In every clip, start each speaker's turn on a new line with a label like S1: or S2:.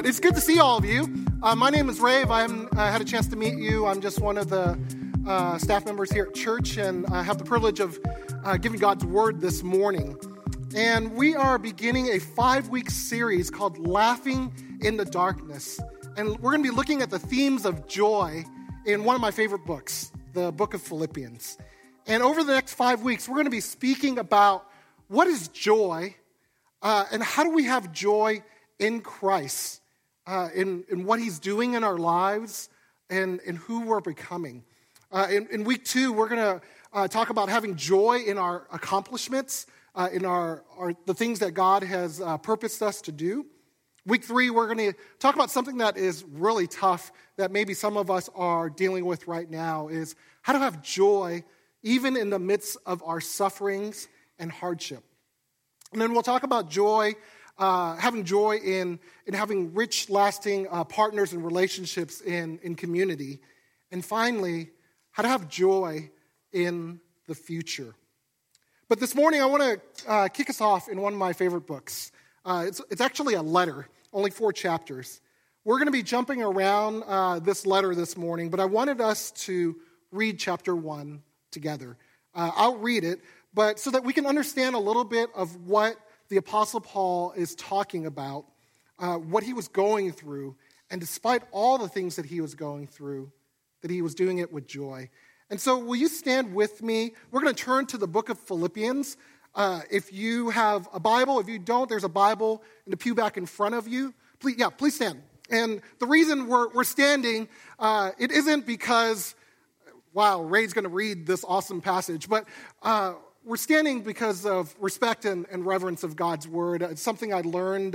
S1: It's good to see all of you. My name is Rave. I had a chance to meet you. I'm just one of the staff members here at church, and I have the privilege of giving God's Word this morning. And we are beginning a 5-week series called Laughing in the Darkness. And we're going to be looking at the themes of joy in one of my favorite books, the book of Philippians. And over the next 5 weeks, we're going to be speaking about what is joy and how do we have joy in Christ, in what he's doing in our lives and who we're becoming. In week 2, we're going to talk about having joy in our accomplishments, in the things that God has purposed us to do. Week 3, we're going to talk about something that is really tough that maybe some of us are dealing with right now, is how to have joy even in the midst of our sufferings and hardship. And then we'll talk about joy, having joy in having rich, lasting partners and relationships in community. And finally, how to have joy in the future. But this morning, I want to kick us off in one of my favorite books. It's actually a letter, only 4 chapters. We're going to be jumping around this letter this morning, but I wanted us to read chapter 1 together. I'll read it, but so that we can understand a little bit of what the Apostle Paul is talking about, what he was going through, and despite all the things that he was going through, that he was doing it with joy. And so will you stand with me? We're going to turn to the book of Philippians. If you have a Bible, if you don't, there's a Bible in the pew back in front of you. Please stand. And the reason we're standing, it isn't because, wow, Ray's going to read this awesome passage, but we're standing because of respect and reverence of God's word. It's something I learned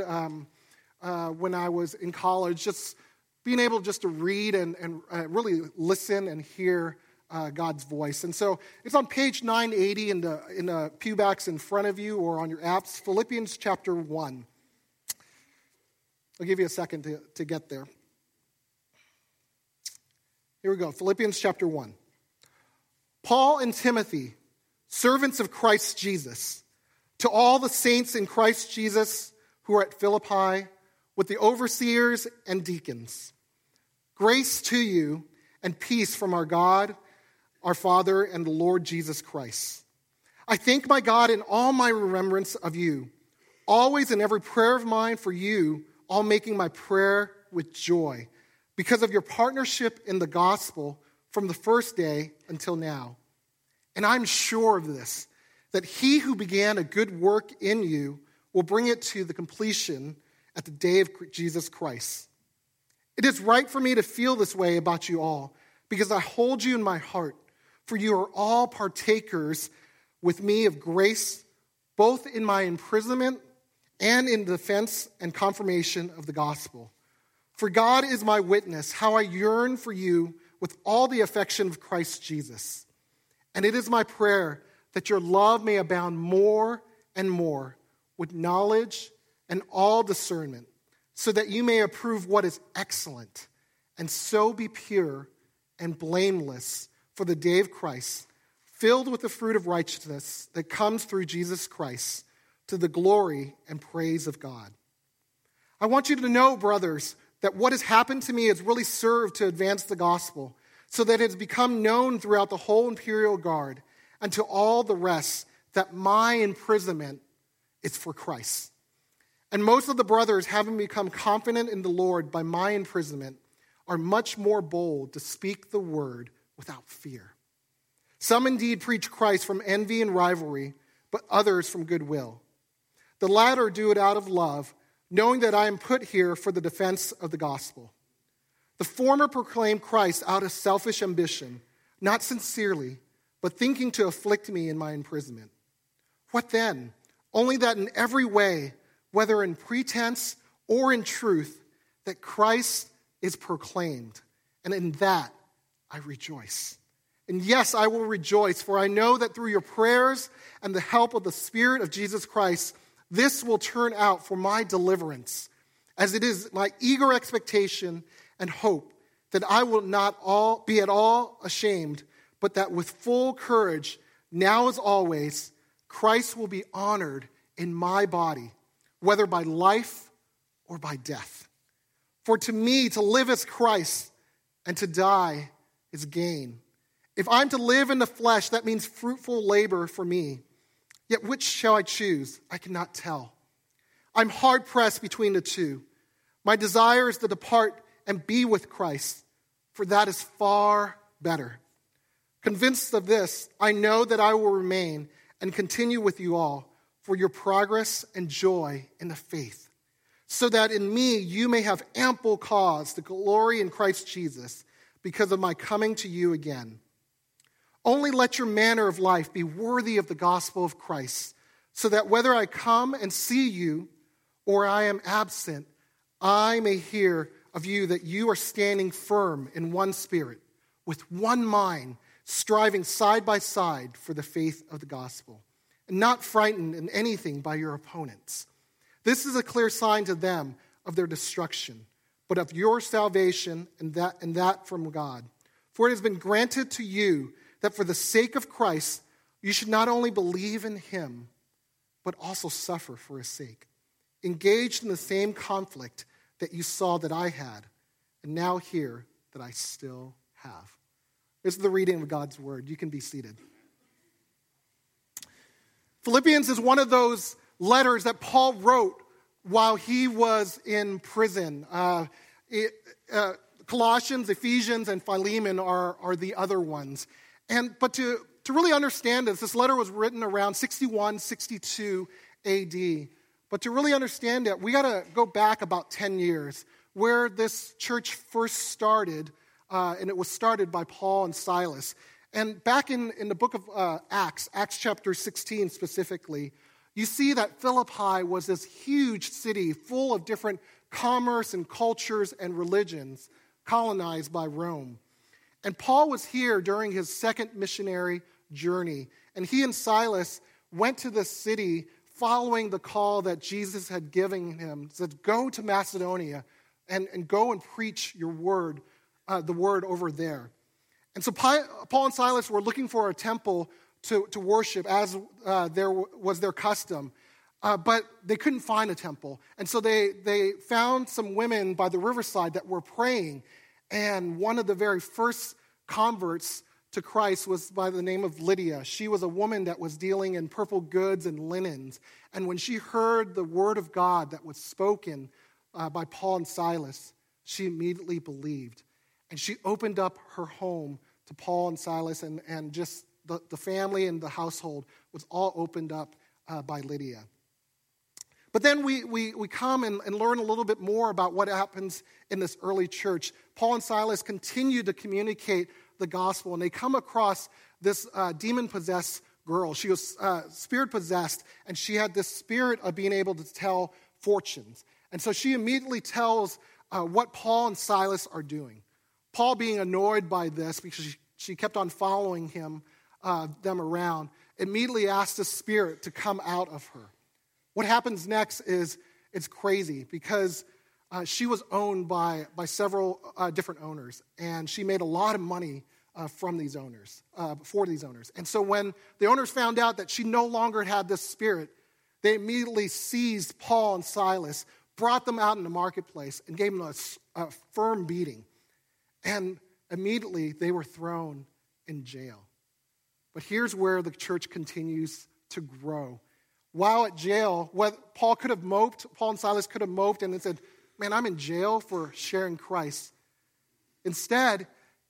S1: when I was in college, just being able just to read and really listen and hear God's voice. And so it's on page 980 in the pewbacks in front of you or on your apps, Philippians chapter 1. I'll give you a second to get there. Here we go, Philippians chapter 1. Paul and Timothy, servants of Christ Jesus, to all the saints in Christ Jesus who are at Philippi, with the overseers and deacons. Grace to you and peace from our God, our Father, and the Lord Jesus Christ. I thank my God in all my remembrance of you, always in every prayer of mine for you, all making my prayer with joy, because of your partnership in the gospel from the first day until now. And I'm sure of this, that he who began a good work in you will bring it to the completion at the day of Jesus Christ. It is right for me to feel this way about you all, because I hold you in my heart, for you are all partakers with me of grace, both in my imprisonment and in defense and confirmation of the gospel. For God is my witness, how I yearn for you with all the affection of Christ Jesus. And it is my prayer that your love may abound more and more with knowledge and all discernment, so that you may approve what is excellent, and so be pure and blameless for the day of Christ, filled with the fruit of righteousness that comes through Jesus Christ, to the glory and praise of God. I want you to know, brothers, that what has happened to me has really served to advance the gospel, so that it has become known throughout the whole imperial guard and to all the rest that my imprisonment is for Christ. And most of the brothers, having become confident in the Lord by my imprisonment, are much more bold to speak the word without fear. Some indeed preach Christ from envy and rivalry, but others from goodwill. The latter do it out of love, knowing that I am put here for the defense of the gospel. The former proclaim Christ out of selfish ambition, not sincerely, but thinking to afflict me in my imprisonment. What then? Only that in every way, whether in pretense or in truth, that Christ is proclaimed, and in that I rejoice. And yes, I will rejoice, for I know that through your prayers and the help of the Spirit of Jesus Christ, this will turn out for my deliverance, as it is my eager expectation and hope that I will not be at all ashamed, but that with full courage, now as always, Christ will be honored in my body, whether by life or by death. For to me, to live is Christ, and to die is gain. If I'm to live in the flesh, that means fruitful labor for me. Yet which shall I choose? I cannot tell. I'm hard-pressed between the two. My desire is to depart and be with Christ, for that is far better. Convinced of this, I know that I will remain and continue with you all for your progress and joy in the faith, so that in me you may have ample cause to glory in Christ Jesus because of my coming to you again. Only let your manner of life be worthy of the gospel of Christ, so that whether I come and see you or I am absent, I may hear of you that you are standing firm in one spirit, with one mind, striving side by side for the faith of the gospel, and not frightened in anything by your opponents. This is a clear sign to them of their destruction, but of your salvation and that from God. For it has been granted to you that for the sake of Christ, you should not only believe in him, but also suffer for his sake, engaged in the same conflict that you saw that I had, and now hear that I still have. This is the reading of God's word. You can be seated. Philippians is one of those letters that Paul wrote while he was in prison. Colossians, Ephesians, and Philemon are the other ones. But to really understand this letter was written around 61, 62 AD. But to really understand it, we got to go back about 10 years, where this church first started, and it was started by Paul and Silas. And back in the book of Acts chapter 16 specifically, you see that Philippi was this huge city full of different commerce and cultures and religions colonized by Rome. And Paul was here during his second missionary journey, and he and Silas went to this city following the call that Jesus had given him, said, go to Macedonia and go and preach your word, the word over there. And so Paul and Silas were looking for a temple to worship as there was their custom, but they couldn't find a temple. And so they found some women by the riverside that were praying, and one of the very first converts to Christ was by the name of Lydia. She was a woman that was dealing in purple goods and linens. And when she heard the word of God that was spoken by Paul and Silas, she immediately believed. And she opened up her home to Paul and Silas, and just the family and the household was all opened up by Lydia. But then we come and learn a little bit more about what happens in this early church. Paul and Silas continue to communicate the gospel, and they come across this demon-possessed girl. She was spirit-possessed, and she had this spirit of being able to tell fortunes. And so she immediately tells what Paul and Silas are doing. Paul, being annoyed by this because she kept on following them around, immediately asked the spirit to come out of her. What happens next is it's crazy, because she was owned by several different owners, and she made a lot of money from these owners, for these owners. And so when the owners found out that she no longer had this spirit, they immediately seized Paul and Silas, brought them out in the marketplace, and gave them a firm beating. And immediately they were thrown in jail. But here's where the church continues to grow. While at jail, Paul and Silas could have moped and said, man, I'm in jail for sharing Christ. Instead,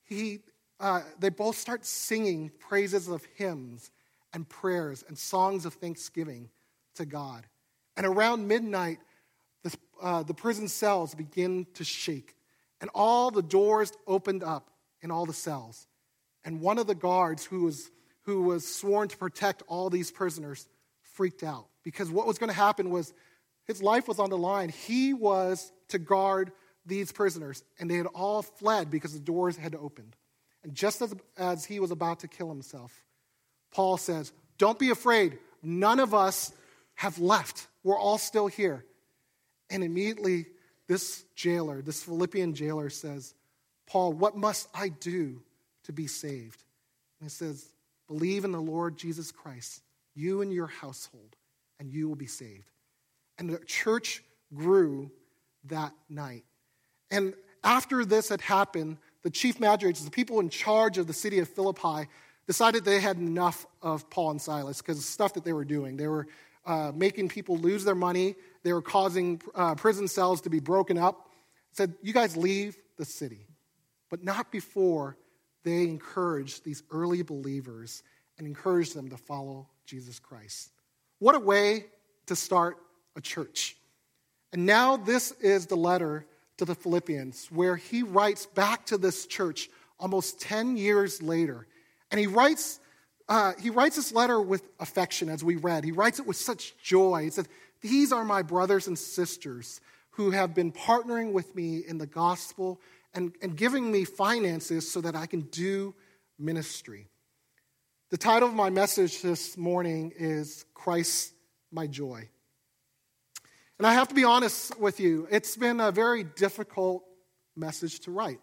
S1: they both start singing praises of hymns and prayers and songs of thanksgiving to God. And around midnight, the prison cells begin to shake, and all the doors opened up in all the cells. And one of the guards who was sworn to protect all these prisoners freaked out, because what was going to happen was his life was on the line. He was to guard these prisoners, and they had all fled because the doors had opened. And just as he was about to kill himself, Paul says, don't be afraid. None of us have left. We're all still here. And immediately this Philippian jailer says, Paul, what must I do to be saved? And he says, believe in the Lord Jesus Christ, you and your household, and you will be saved. And the church grew that night. And after this had happened, the chief magistrates, the people in charge of the city of Philippi, decided they had enough of Paul and Silas because of the stuff that they were doing. They were making people lose their money. They were causing prison cells to be broken up. Said, you guys leave the city. But not before they encouraged these early believers and encouraged them to follow Jesus Christ. What a way to start a church. And now this is the letter to the Philippians, where he writes back to this church almost 10 years later. And he writes this letter with affection, as we read. He writes it with such joy. He said, these are my brothers and sisters who have been partnering with me in the gospel and giving me finances so that I can do ministry. The title of my message this morning is Christ, My Joy. And I have to be honest with you, it's been a very difficult message to write.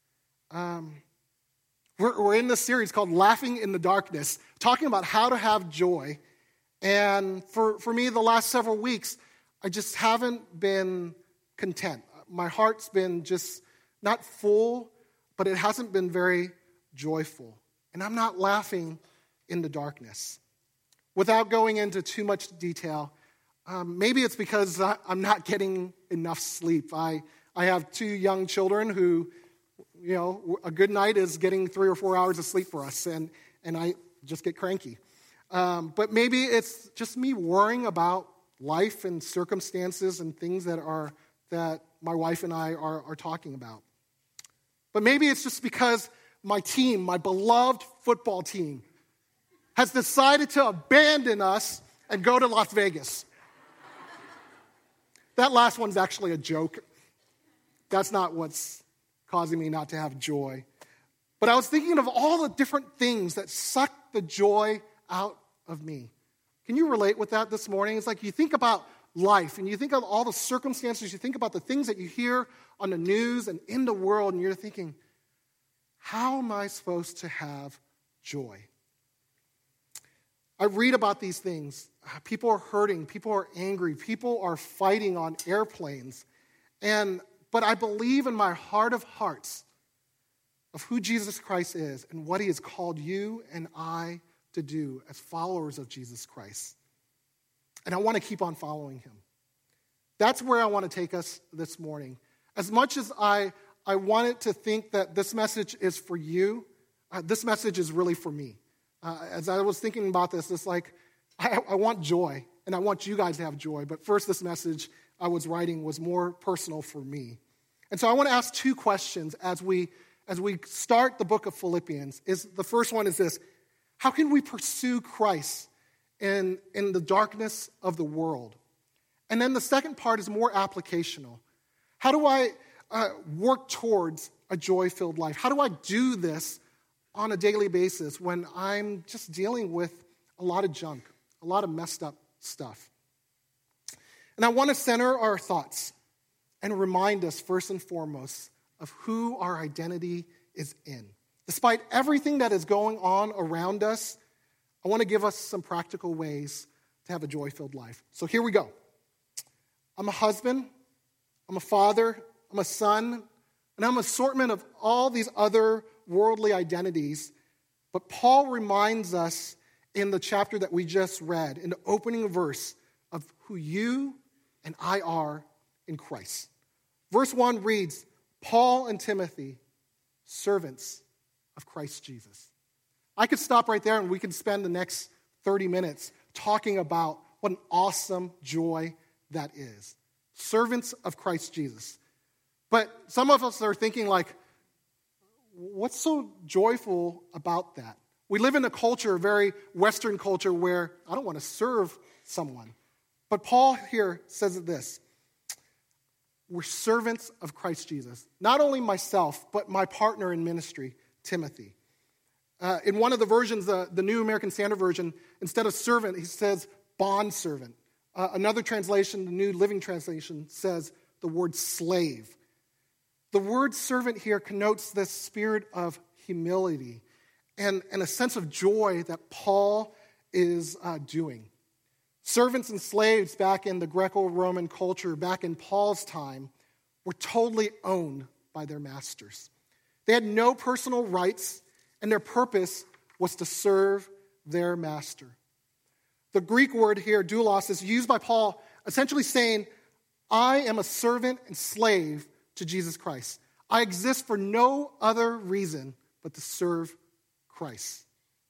S1: We're in this series called Laughing in the Darkness, talking about how to have joy. And for me, the last several weeks, I just haven't been content. My heart's been just not full, but it hasn't been very joyful. And I'm not laughing in the darkness. Without going into too much detail, maybe it's because I'm not getting enough sleep. I have 2 young children who, a good night is getting 3 or 4 hours of sleep for us, and I just get cranky. But maybe it's just me worrying about life and circumstances and things that my wife and I are talking about. But maybe it's just because my team, my beloved football team, has decided to abandon us and go to Las Vegas. That last one's actually a joke. That's not what's causing me not to have joy. But I was thinking of all the different things that suck the joy out of me. Can you relate with that this morning? It's like you think about life and you think of all the circumstances, you think about the things that you hear on the news and in the world, and you're thinking, how am I supposed to have joy? I read about these things. People are hurting. People are angry. People are fighting on airplanes. But I believe in my heart of hearts of who Jesus Christ is and what he has called you and I to do as followers of Jesus Christ. And I want to keep on following him. That's where I want to take us this morning. As much as I wanted to think that this message is for you, this message is really for me. As I was thinking about this, it's like, I want joy, and I want you guys to have joy. But first, this message I was writing was more personal for me. And so I want to ask 2 questions as we start the book of Philippians. The first one is this: how can we pursue Christ in the darkness of the world? And then the second part is more applicational. How do I work towards a joy-filled life? How do I do this on a daily basis when I'm just dealing with a lot of junk, a lot of messed up stuff? And I want to center our thoughts and remind us first and foremost of who our identity is in. Despite everything that is going on around us, I want to give us some practical ways to have a joy-filled life. So here we go. I'm a husband, I'm a father, I'm a son, and I'm an assortment of all these other worldly identities. But Paul reminds us in the chapter that we just read, in the opening verse, of who you and I are in Christ. Verse 1 reads, Paul and Timothy, servants of Christ Jesus. I could stop right there and we could spend the next 30 minutes talking about what an awesome joy that is. Servants of Christ Jesus. But some of us are thinking like, what's so joyful about that? We live in a culture, a very Western culture, where I don't want to serve someone. But Paul here says this: we're servants of Christ Jesus. Not only myself, but my partner in ministry, Timothy. In one of the versions, the New American Standard Version, instead of servant, he says bondservant. Another translation, the New Living Translation, says the word slave. The word servant here connotes this spirit of humility and a sense of joy that Paul is doing. Servants and slaves back in the Greco-Roman culture, back in Paul's time, were totally owned by their masters. They had no personal rights, and their purpose was to serve their master. The Greek word here, doulos, is used by Paul essentially saying, I am a servant and slave to Jesus Christ. I exist for no other reason but to serve Christ.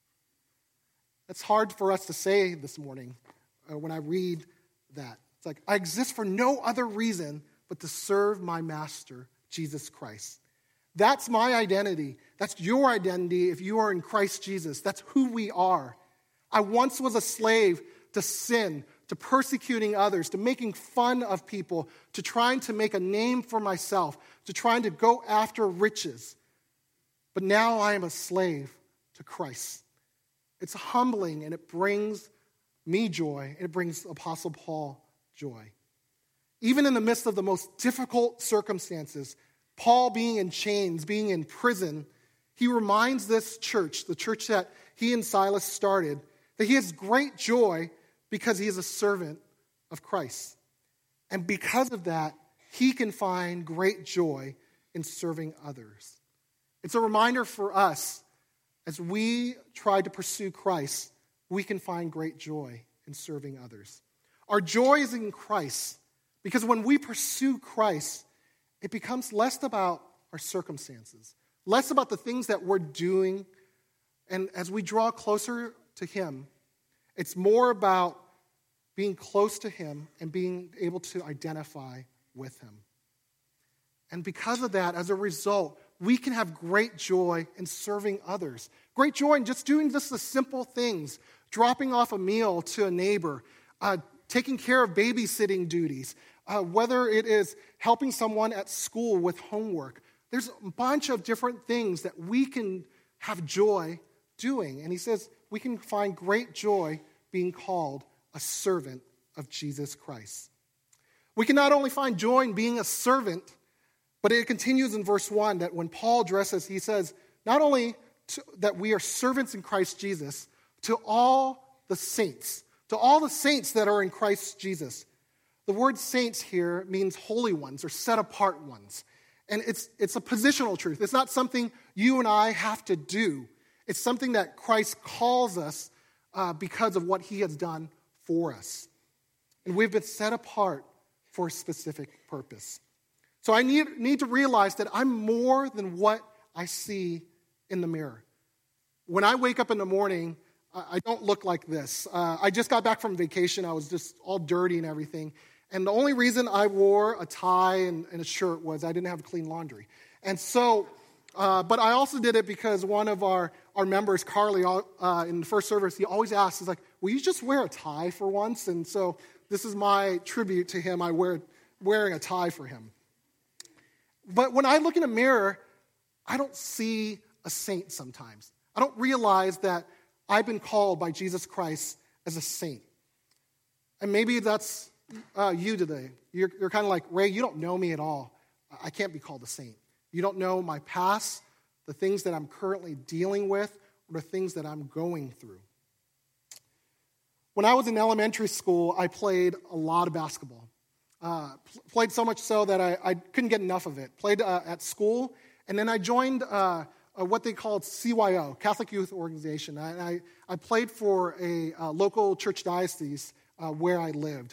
S1: That's hard for us to say this morning when I read that. It's like, I exist for no other reason but to serve my master, Jesus Christ. That's my identity. That's your identity if you are in Christ Jesus. That's who we are. I once was a slave to sin, to persecuting others, to making fun of people, to trying to make a name for myself, to trying to go after riches. But now I am a slave to Christ. It's humbling, and it brings me joy, and it brings Apostle Paul joy. Even in the midst of the most difficult circumstances, Paul being in chains, being in prison, he reminds this church, the church that he and Silas started, that he has great joy because he is a servant of Christ. And because of that, he can find great joy in serving others. It's a reminder for us, as we try to pursue Christ, we can find great joy in serving others. Our joy is in Christ, because when we pursue Christ, it becomes less about our circumstances, less about the things that we're doing. And as we draw closer to him, it's more about being close to him and being able to identify with him. And because of that, as a result, we can have great joy in serving others. Great joy in just doing just the simple things, dropping off a meal to a neighbor, taking care of babysitting duties, whether it is helping someone at school with homework. There's a bunch of different things that we can have joy doing. And he says we can find great joy being called a servant of Jesus Christ. We can not only find joy in being a servant, but it continues in verse 1 that when Paul addresses, he says, not only that we are servants in Christ Jesus, to all the saints that are in Christ Jesus. The word saints here means holy ones or set apart ones. And it's a positional truth. It's not something you and I have to do. It's something that Christ calls us because of what he has done for us. And we've been set apart for a specific purpose. So I need to realize that I'm more than what I see in the mirror. When I wake up in the morning, I don't look like this. I just got back from vacation. I was just all dirty and everything. And the only reason I wore a tie and a shirt was I didn't have clean laundry. And so, but I also did it because one of our members, Carly, in the first service, he always asks, he's like, will you just wear a tie for once? And so this is my tribute to him. I wearing a tie for him. But when I look in a mirror, I don't see a saint sometimes. I don't realize that I've been called by Jesus Christ as a saint. And maybe that's you today. You're kind of like, Ray, you don't know me at all. I can't be called a saint. You don't know my past, the things that I'm currently dealing with, or the things that I'm going through. When I was in elementary school, I played a lot of basketball. Played so much so that I couldn't get enough of it. Played at school, and then I joined what they called CYO, Catholic Youth Organization. I played for a local church diocese where I lived.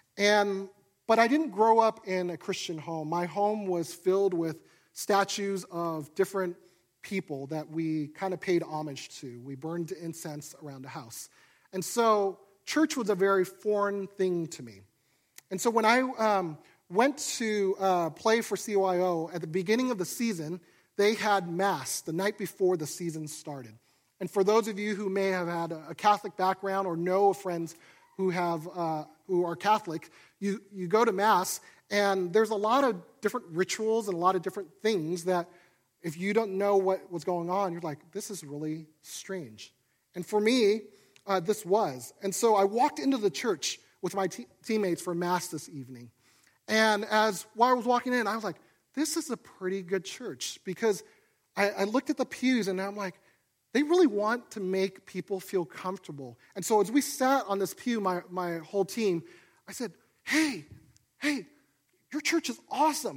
S1: But I didn't grow up in a Christian home. My home was filled with statues of different people that we kind of paid homage to. We burned incense around the house. And so church was a very foreign thing to me. And so when I went to play for CYO, at the beginning of the season, they had Mass the night before the season started. And for those of you who may have had a Catholic background or know friends who are Catholic, you go to Mass, and there's a lot of different rituals and a lot of different things that if you don't know what was going on, you're like, this is really strange. And for me, this was. And so I walked into the church with my teammates for Mass this evening. And while I was walking in, I was like, this is a pretty good church, because I looked at the pews and I'm like, they really want to make people feel comfortable. And so as we sat on this pew, my whole team, I said, hey, your church is awesome.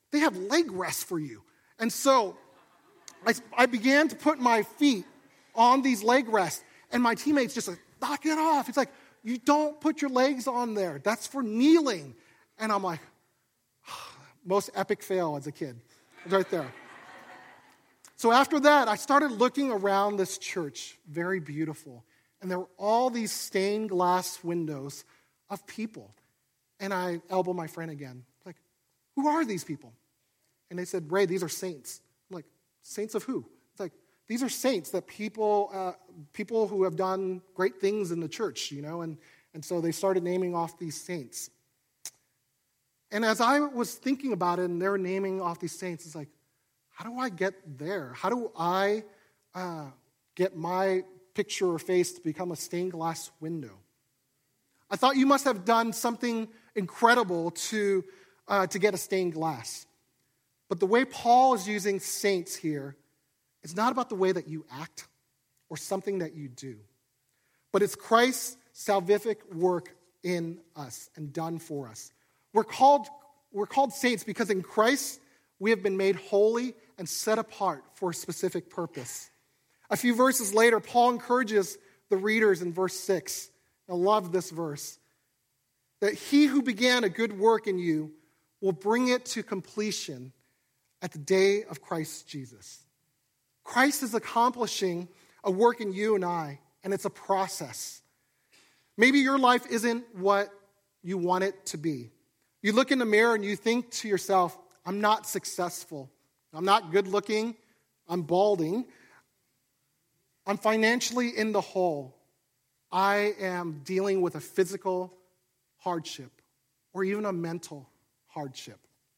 S1: they have leg rests for you. And so I began to put my feet on these leg rests, and my teammates just like, knock it off. It's like, you don't put your legs on there. That's for kneeling. And I'm like, most epic fail as a kid. Right there. So after that, I started looking around this church, very beautiful. And there were all these stained glass windows of people. And I elbowed my friend again. Like, who are these people? And they said, Ray, these are saints. I'm like, saints of who? It's like, these are saints that people who have done great things in the church, And so they started naming off these saints. And as I was thinking about it and they were naming off these saints, it's like, how do I get there? How do I get my picture or face to become a stained glass window? I thought you must have done something incredible to get a stained glass. But the way Paul is using saints here is not about the way that you act or something that you do, but it's Christ's salvific work in us and done for us. We're called saints because in Christ we have been made holy and set apart for a specific purpose. A few verses later, Paul encourages the readers in verse 6. I love this verse. That he who began a good work in you will bring it to completion at the day of Christ Jesus. Christ is accomplishing a work in you and I, and it's a process. Maybe your life isn't what you want it to be. You look in the mirror and you think to yourself, I'm not successful. I'm not good looking. I'm balding. I'm financially in the hole. I am dealing with a physical hardship or even a mental hardship.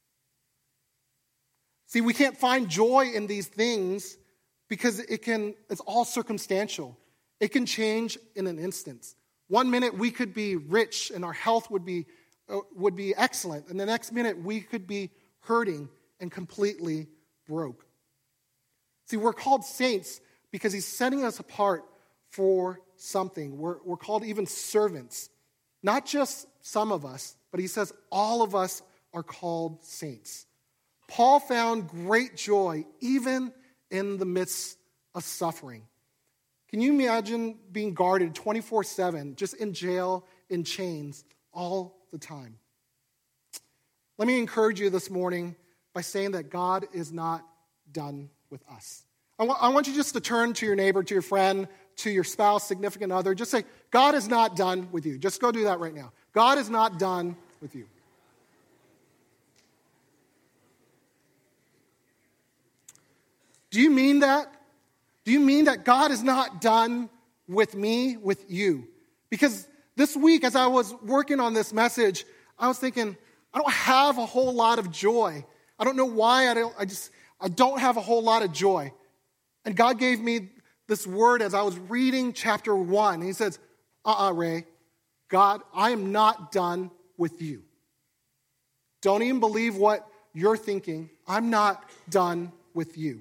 S1: See, we can't find joy in these things because it's all circumstantial. It can change in an instant. One minute we could be rich and our health would be excellent, and the next minute we could be hurting and completely broke. See, we're called saints because he's setting us apart for something. We're called even servants. Not just some of us, but he says all of us are called saints. Paul found great joy even in the midst of suffering. Can you imagine being guarded 24/7, just in jail, in chains, all the time? Let me encourage you this morning by saying that God is not done with us. I want you just to turn to your neighbor, to your friend, to your spouse, significant other. Just say, God is not done with you. Just go do that right now. God is not done with you. Do you mean that? Do you mean that God is not done with me, with you? Because this week, as I was working on this message, I was thinking, I don't have a whole lot of joy. I don't know why I don't have a whole lot of joy. And God gave me this word as I was reading chapter 1. He says, Ray, God, I am not done with you. Don't even believe what you're thinking. I'm not done with you.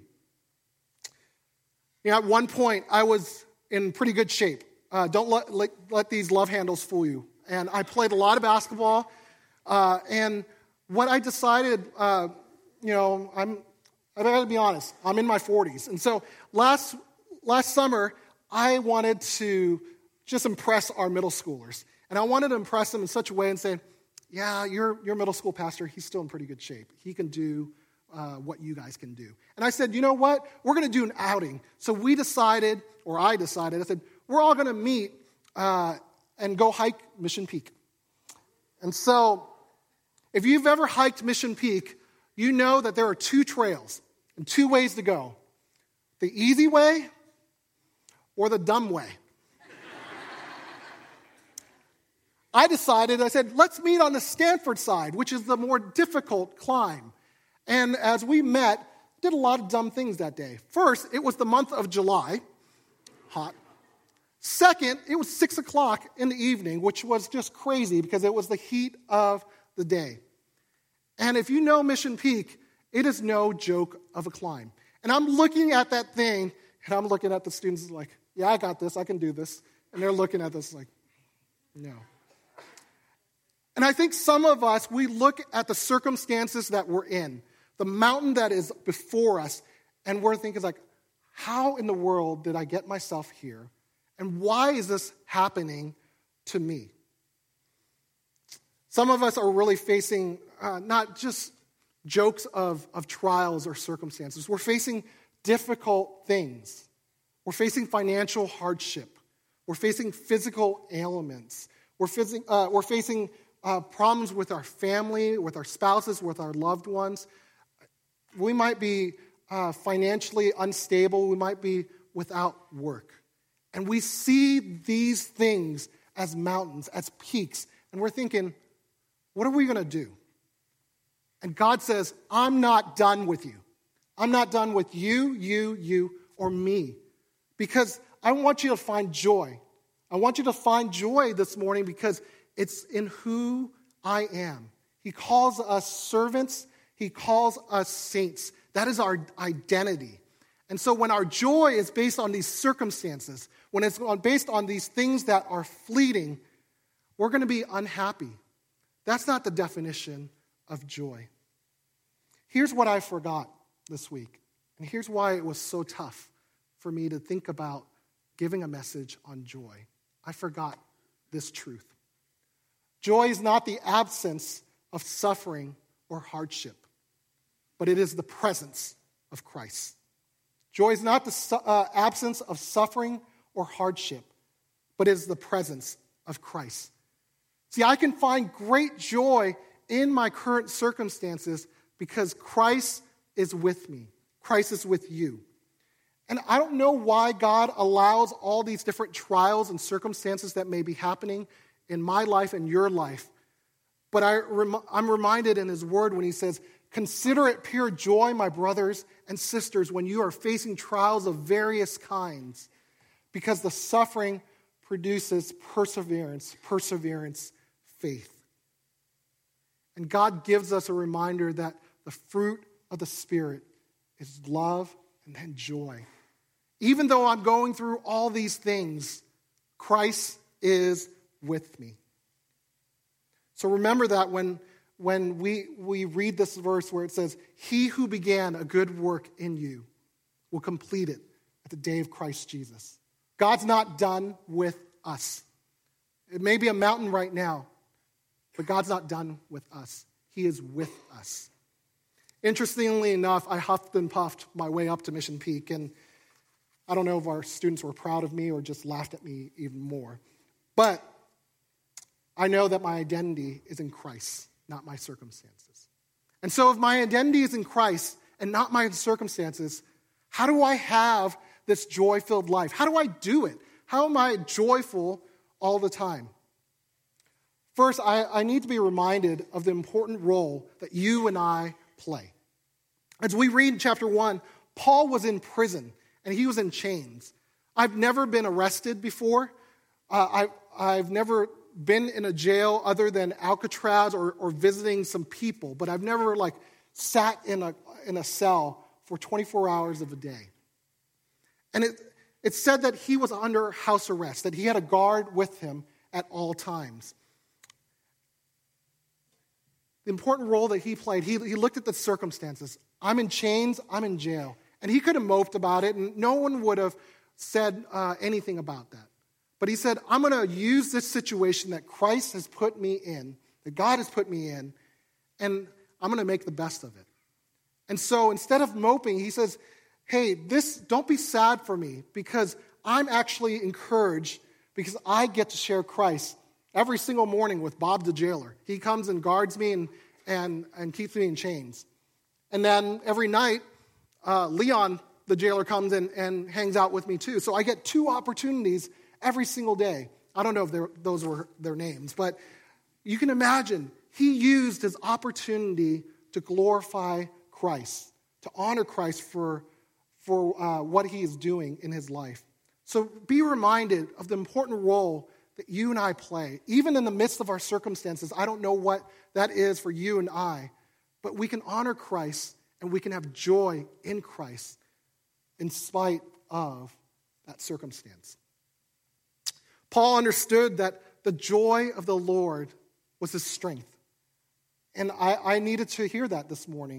S1: At one point, I was in pretty good shape. Don't let these love handles fool you. And I played a lot of basketball. And what I decided, I got to be honest, I'm in my 40s. And so last summer, I wanted to just impress our middle schoolers. And I wanted to impress them in such a way and say, yeah, your middle school pastor, he's still in pretty good shape. He can do what you guys can do. And I said, you know what? We're going to do an outing. So I decided, I said, we're all going to meet and go hike Mission Peak. And so if you've ever hiked Mission Peak, you know that there are 2 trails and 2 ways to go. The easy way or the dumb way. I said, let's meet on the Stanford side, which is the more difficult climb. And as we met, did a lot of dumb things that day. First, it was the month of July, hot. Second, it was 6 o'clock in the evening, which was just crazy because it was the heat of the day. And if you know Mission Peak, it is no joke of a climb. And I'm looking at that thing, and I'm looking at the students like, yeah, I got this, I can do this. And they're looking at this like, no. And I think some of us, we look at the circumstances that we're in. the mountain that is before us, and we're thinking like, how in the world did I get myself here? And why is this happening to me? Some of us are really facing not just jokes of trials or circumstances. We're facing difficult things. We're facing financial hardship. We're facing physical ailments. We're facing problems with our family, with our spouses, with our loved ones. We might be financially unstable. We might be without work. And we see these things as mountains, as peaks. And we're thinking, what are we going to do? And God says, I'm not done with you. I'm not done with you, or me. Because I want you to find joy. I want you to find joy this morning because it's in who I am. He calls us servants. He calls us saints. That is our identity. And so when our joy is based on these circumstances, when it's based on these things that are fleeting, we're going to be unhappy. That's not the definition of joy. Here's what I forgot this week, and here's why it was so tough for me to think about giving a message on joy. I forgot this truth. Joy is not the absence of suffering or hardship, but it is the presence of Christ. Joy is not the absence of suffering or hardship, but it is the presence of Christ. See, I can find great joy in my current circumstances because Christ is with me. Christ is with you. And I don't know why God allows all these different trials and circumstances that may be happening in my life and your life. But I'm reminded in his word when he says, consider it pure joy, my brothers and sisters, when you are facing trials of various kinds, because the suffering produces perseverance, faith. And God gives us a reminder that the fruit of the Spirit is love and then joy. Even though I'm going through all these things, Christ is with me. So remember that when we read this verse where it says, he who began a good work in you will complete it at the day of Christ Jesus. God's not done with us. It may be a mountain right now, but God's not done with us. He is with us. Interestingly enough, I huffed and puffed my way up to Mission Peak, and I don't know if our students were proud of me or just laughed at me even more. But I know that my identity is in Christ, not my circumstances. And so if my identity is in Christ and not my circumstances, how do I have this joy-filled life? How do I do it? How am I joyful all the time? First, I need to be reminded of the important role that you and I play. As we read in chapter 1, Paul was in prison and he was in chains. I've never been arrested before. I've never been in a jail other than Alcatraz or visiting some people, but I've never sat in a cell for 24 hours of a day. And it said that he was under house arrest, that he had a guard with him at all times. The important role that he played, he looked at the circumstances. I'm in chains, I'm in jail. And he could have moped about it, and no one would have said anything about that. But he said, I'm going to use this situation that Christ has put me in, that God has put me in, and I'm going to make the best of it. And so instead of moping, he says, hey, don't be sad for me, because I'm actually encouraged because I get to share Christ every single morning with Bob the jailer. He comes and guards me and keeps me in chains. And then every night, Leon, the jailer, comes and hangs out with me too. So I get 2 opportunities every single day. I don't know if those were their names, but you can imagine he used his opportunity to glorify Christ, to honor Christ for what he is doing in his life. So be reminded of the important role that you and I play. Even in the midst of our circumstances, I don't know what that is for you and I, but we can honor Christ and we can have joy in Christ in spite of that circumstance. Paul understood that the joy of the Lord was his strength. And I needed to hear that this morning.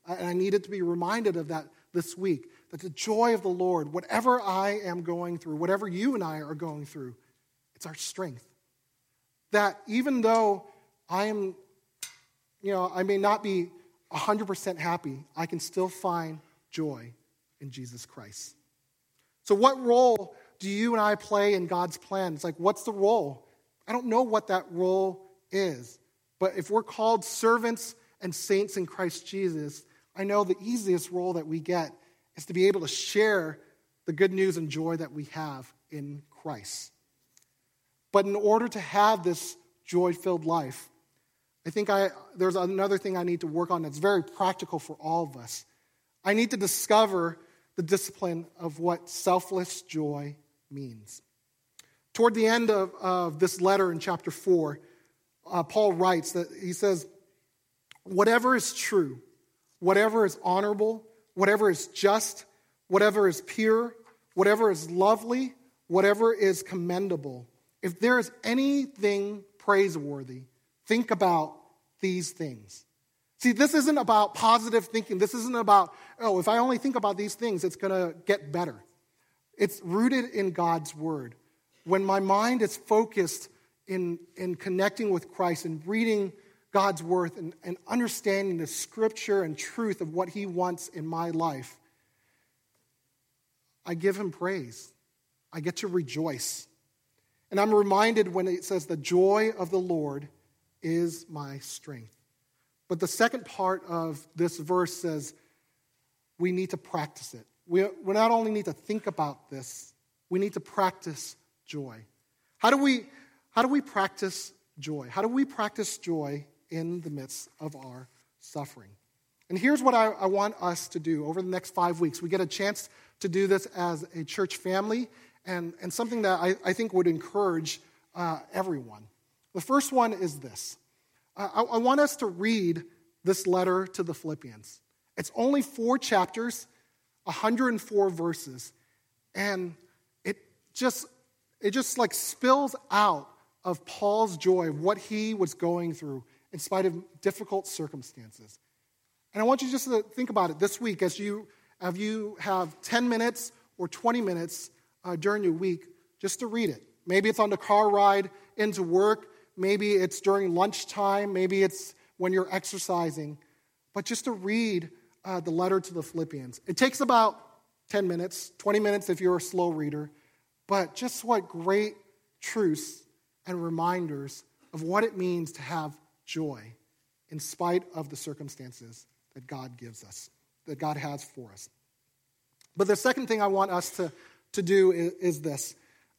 S1: And I needed to be reminded of that this week, that the joy of the Lord, whatever I am going through, whatever you and I are going through, it's our strength. That even though I may not be 100% happy, I can still find joy in Jesus Christ. So what role do you and I play in God's plan? It's like, what's the role? I don't know what that role is. But if we're called servants and saints in Christ Jesus, I know the easiest role that we get is to be able to share the good news and joy that we have in Christ. But in order to have this joy-filled life, I think there's another thing I need to work on that's very practical for all of us. I need to discover the discipline of what selfless joy means. Toward the end of this letter in chapter 4, Paul writes that he says, whatever is true, whatever is honorable, whatever is just, whatever is pure, whatever is lovely, whatever is commendable, if there is anything praiseworthy, think about these things. See, this isn't about positive thinking. This isn't about, if I only think about these things, it's going to get better. It's rooted in God's word. When my mind is focused in connecting with Christ and reading God's word and understanding the scripture and truth of what he wants in my life, I give him praise. I get to rejoice. And I'm reminded when it says the joy of the Lord is my strength. But the second part of this verse says we need to practice it. We not only need to think about this, we need to practice joy. How do we practice joy? How do we practice joy in the midst of our suffering? And here's what I want us to do over the next 5 weeks. We get a chance to do this as a church family and something that I think would encourage everyone. The first one is this. I want us to read this letter to the Philippians. It's only 4 chapters, 104 verses, and it just like spills out of Paul's joy of what he was going through in spite of difficult circumstances. And I want you just to think about it this week as you have 10 minutes or 20 minutes during your week just to read it. Maybe it's on the car ride into work. Maybe it's during lunchtime. Maybe it's when you're exercising. But just to read the letter to the Philippians. It takes about 10 minutes, 20 minutes if you're a slow reader. But just what great truths and reminders of what it means to have joy in spite of the circumstances that God gives us, that God has for us. But the second thing I want us to do is this.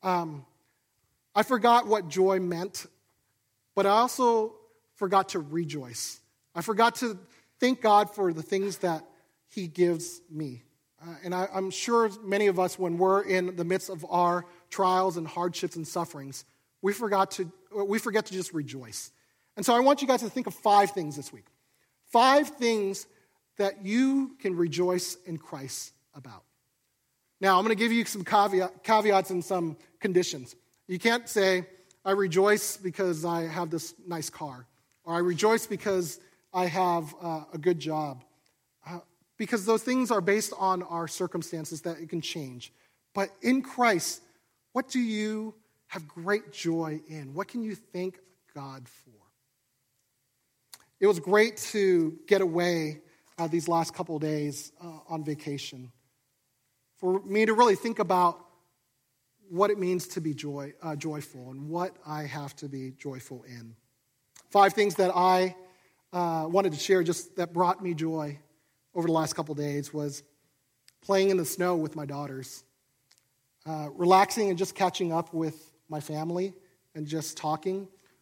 S1: I forgot what joy meant, but I also forgot to rejoice. I forgot to thank God for the things that he gives me. And I'm sure many of us, when we're in the midst of our trials and hardships and sufferings, we forget to just rejoice. And so I want you guys to think of 5 things this week. 5 things that you can rejoice in Christ about. Now, I'm going to give you some caveats and some conditions. You can't say, I rejoice because I have this nice car, or I rejoice because I have a good job, because those things are based on our circumstances that it can change. But in Christ, what do you have great joy in? What can you thank God for? It was great to get away these last couple of days on vacation, for me to really think about what it means to be joyful and what I have to be joyful in. 5 things that I wanted to share just that brought me joy over the last couple of days was playing in the snow with my daughters, relaxing and just catching up with my family and just talking,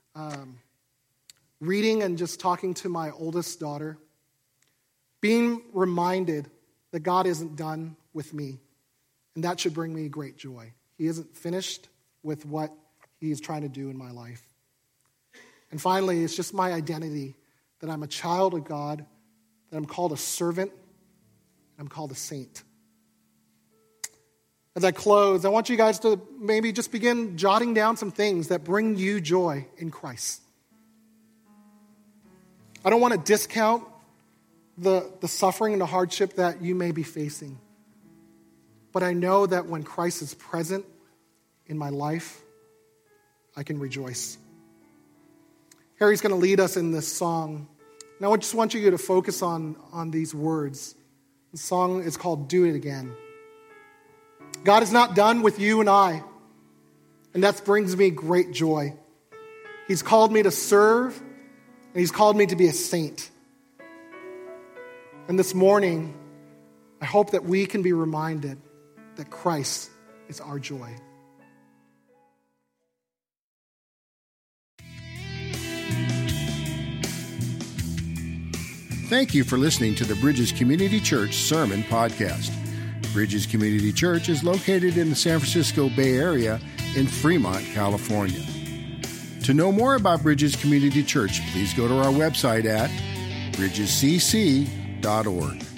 S1: reading and just talking to my oldest daughter, being reminded that God isn't done with me, and that should bring me great joy. He isn't finished with what he's trying to do in my life. And finally, it's just my identity, that I'm a child of God, that I'm called a servant, and I'm called a saint. As I close, I want you guys to maybe just begin jotting down some things that bring you joy in Christ. I don't want to discount the suffering and the hardship that you may be facing. But I know that when Christ is present in my life, I can rejoice. Harry's going to lead us in this song. And I just want you to focus on these words. The song is called Do It Again. God is not done with you and I, and that brings me great joy. He's called me to serve, and He's called me to be a saint. And this morning, I hope that we can be reminded that Christ is our joy.
S2: Thank you for listening to the Bridges Community Church Sermon Podcast. Bridges Community Church is located in the San Francisco Bay Area in Fremont, California. To know more about Bridges Community Church, please go to our website at bridgescc.org.